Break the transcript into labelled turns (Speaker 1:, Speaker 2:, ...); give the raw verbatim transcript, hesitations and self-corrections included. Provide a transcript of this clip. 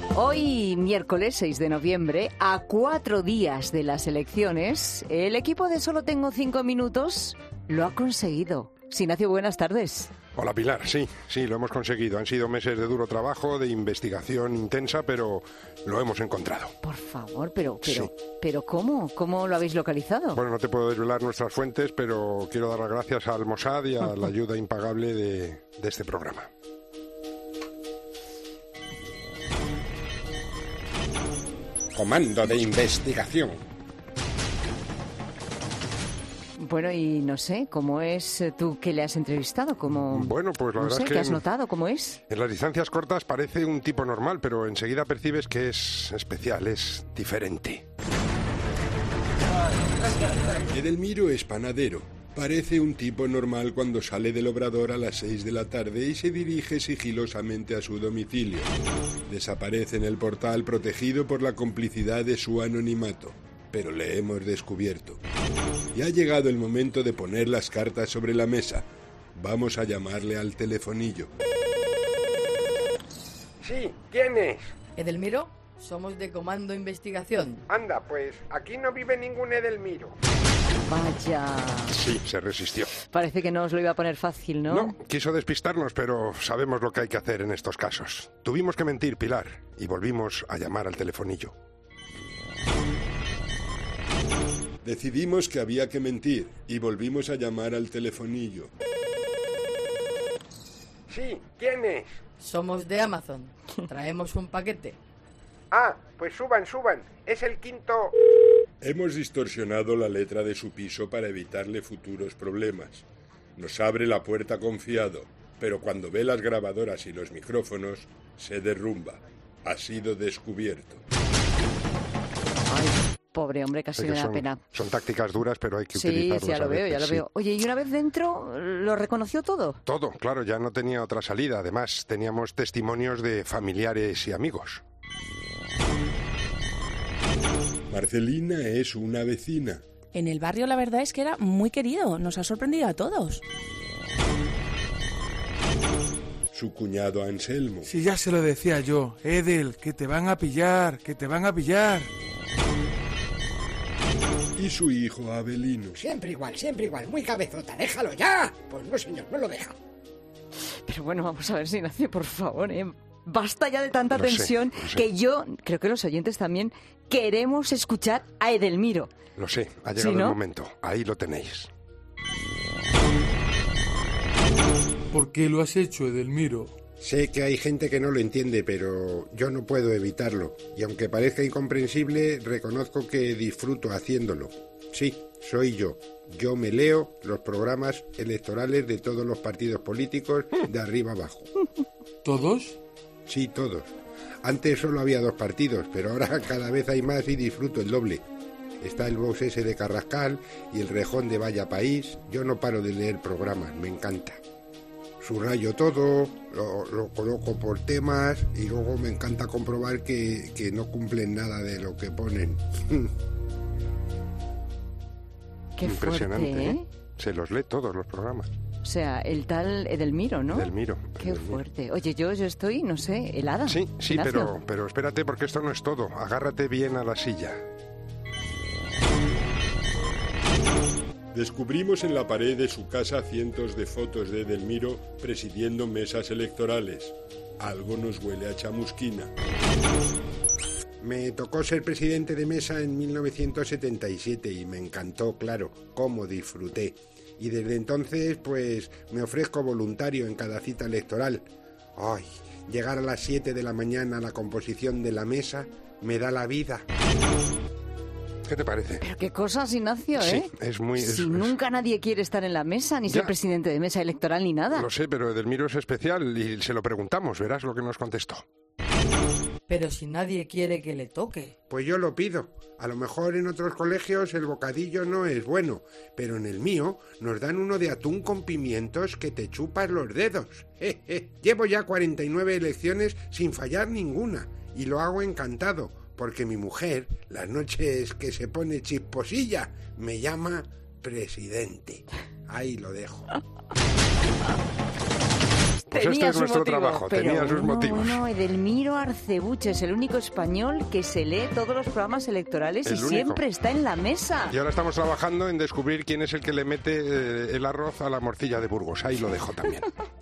Speaker 1: Hoy, miércoles seis de noviembre, a cuatro días de las elecciones, el equipo de Solo Tengo Cinco Minutos lo ha conseguido. Sinacio, buenas tardes.
Speaker 2: Hola Pilar, sí, sí, lo hemos conseguido. Han sido meses de duro trabajo, de investigación intensa, pero lo hemos encontrado.
Speaker 1: Por favor, pero, pero,
Speaker 2: Sí.
Speaker 1: pero ¿cómo? ¿Cómo lo habéis localizado?
Speaker 2: Bueno, no te puedo desvelar nuestras fuentes, pero quiero dar las gracias al Mossad y a la ayuda impagable de, de este programa.
Speaker 3: Comando de investigación.
Speaker 1: Bueno, y no sé, ¿cómo es eh, tú que le has entrevistado? ¿Cómo,
Speaker 2: Bueno, pues la
Speaker 1: no
Speaker 2: verdad
Speaker 1: sé,
Speaker 2: es que...
Speaker 1: ¿qué has notado? ¿Cómo es?
Speaker 2: En las distancias cortas parece un tipo normal, pero enseguida percibes que es especial, es diferente.
Speaker 4: Edelmiro es panadero. Parece un tipo normal cuando sale del obrador a las seis de la tarde y se dirige sigilosamente a su domicilio. Desaparece en el portal protegido por la complicidad de su anonimato, pero le hemos descubierto. Y ha llegado el momento de poner las cartas sobre la mesa. Vamos a llamarle al telefonillo.
Speaker 5: Sí, ¿quién es?
Speaker 6: Edelmiro, somos de Comando Investigación.
Speaker 5: Anda, pues aquí no vive ningún Edelmiro.
Speaker 1: Vaya,
Speaker 2: Sí, se resistió.
Speaker 1: parece que no os lo iba a poner fácil, ¿no?
Speaker 2: No, quiso despistarnos, pero sabemos lo que hay que hacer en estos casos. Tuvimos que mentir, Pilar, y volvimos a llamar al telefonillo.
Speaker 4: Decidimos que había que mentir y volvimos a llamar al telefonillo.
Speaker 5: Sí, ¿quién es?
Speaker 6: Somos de Amazon. Traemos un paquete.
Speaker 5: Ah, pues suban, suban. Es el quinto...
Speaker 4: Hemos distorsionado la letra de su piso para evitarle futuros problemas. Nos abre la puerta confiado, pero cuando ve las grabadoras y los micrófonos, se derrumba. Ha sido descubierto.
Speaker 1: Ay, pobre hombre, casi
Speaker 2: Sé
Speaker 1: me
Speaker 2: que
Speaker 1: da
Speaker 2: son,
Speaker 1: pena.
Speaker 2: son tácticas duras, pero hay que
Speaker 1: Sí,
Speaker 2: utilizarlas
Speaker 1: sí, ya
Speaker 2: a
Speaker 1: lo veo, ya
Speaker 2: veces,
Speaker 1: lo
Speaker 2: sí.
Speaker 1: veo. Oye, y una vez dentro, ¿lo reconoció todo?
Speaker 2: Todo, claro, ya no tenía otra salida. Además, teníamos testimonios de familiares y amigos.
Speaker 4: Marcelina es una vecina.
Speaker 7: En el barrio la verdad es que era muy querido, nos ha sorprendido a todos.
Speaker 4: Su cuñado Anselmo.
Speaker 8: Si ya se lo decía yo, Edel, que te van a pillar, que te van a pillar.
Speaker 4: Y su hijo Abelino.
Speaker 9: Siempre igual, siempre igual, muy cabezota, déjalo ya. Pues no, señor, no lo deja.
Speaker 1: Pero bueno, vamos a ver, Ignacio, por favor, ¿eh? Basta ya de tanta
Speaker 2: Lo sé,
Speaker 1: tensión
Speaker 2: lo sé.
Speaker 1: que yo, creo que los oyentes también, queremos escuchar a Edelmiro.
Speaker 2: Lo sé, ha llegado
Speaker 1: ¿Sí, no?
Speaker 2: el momento. Ahí lo tenéis.
Speaker 8: ¿Por qué lo has hecho, Edelmiro?
Speaker 3: Sé que hay gente que no lo entiende, pero yo no puedo evitarlo. Y aunque parezca incomprensible, reconozco que disfruto haciéndolo. Sí, soy yo. Yo me leo los programas electorales de todos los partidos políticos de arriba abajo.
Speaker 8: ¿Todos?
Speaker 3: Sí, todos. Antes solo había dos partidos, pero ahora cada vez hay más y disfruto el doble. Está el Vox ese de Carrascal y el Rejón de Vaya País. Yo no paro de leer programas, me encanta. Subrayo todo, lo, lo coloco por temas y luego me encanta comprobar que, que no cumplen nada de lo que ponen.
Speaker 1: Qué
Speaker 2: Impresionante,
Speaker 1: fuerte, ¿eh?
Speaker 2: ¿eh? Se los lee todos los programas.
Speaker 1: O sea, el tal Edelmiro, ¿no?
Speaker 2: Edelmiro.
Speaker 1: Qué
Speaker 2: Edelmiro.
Speaker 1: fuerte. Oye, yo, yo estoy, no sé, helada.
Speaker 2: Sí, sí,
Speaker 1: Ignacio.
Speaker 2: pero, pero espérate porque esto no es todo. Agárrate bien a la silla.
Speaker 4: Descubrimos en la pared de su casa cientos de fotos de Edelmiro presidiendo mesas electorales. Algo nos huele a chamusquina.
Speaker 3: Me tocó ser presidente de mesa en mil novecientos setenta y siete y me encantó, claro, cómo disfruté. Y desde entonces, pues, me ofrezco voluntario en cada cita electoral. Ay, llegar a las siete de la mañana a la composición de la mesa me da la vida.
Speaker 2: ¿Qué te parece?
Speaker 1: Pero qué cosas, Ignacio, ¿eh?
Speaker 2: Sí, es muy... es-
Speaker 1: Si
Speaker 2: es-
Speaker 1: nunca nadie quiere estar en la mesa, ni ser
Speaker 2: Ya.
Speaker 1: presidente de mesa electoral, ni nada.
Speaker 2: Lo sé, pero Edelmiro es especial y se lo preguntamos. Verás lo que nos contestó.
Speaker 6: Pero si nadie quiere que le toque.
Speaker 3: Pues yo lo pido. A lo mejor en otros colegios el bocadillo no es bueno, pero en el mío nos dan uno de atún con pimientos que te chupas los dedos. Je, je. Llevo ya cuarenta y nueve elecciones sin fallar ninguna y lo hago encantado, porque mi mujer, las noches que se pone chisposilla, me llama presidente. Ahí lo dejo.
Speaker 2: Pues
Speaker 1: Tenía
Speaker 2: este es
Speaker 1: su
Speaker 2: nuestro
Speaker 1: motivo,
Speaker 2: trabajo,
Speaker 1: pero
Speaker 2: tenía sus
Speaker 1: bueno,
Speaker 2: motivos.
Speaker 1: Bueno, Edelmiro Arcebuche es el único español que se lee todos los programas electorales
Speaker 2: El
Speaker 1: y
Speaker 2: único.
Speaker 1: siempre está en la mesa.
Speaker 2: Y ahora estamos trabajando en descubrir quién es el que le mete eh, el arroz a la morcilla de Burgos. Ahí lo dejo también.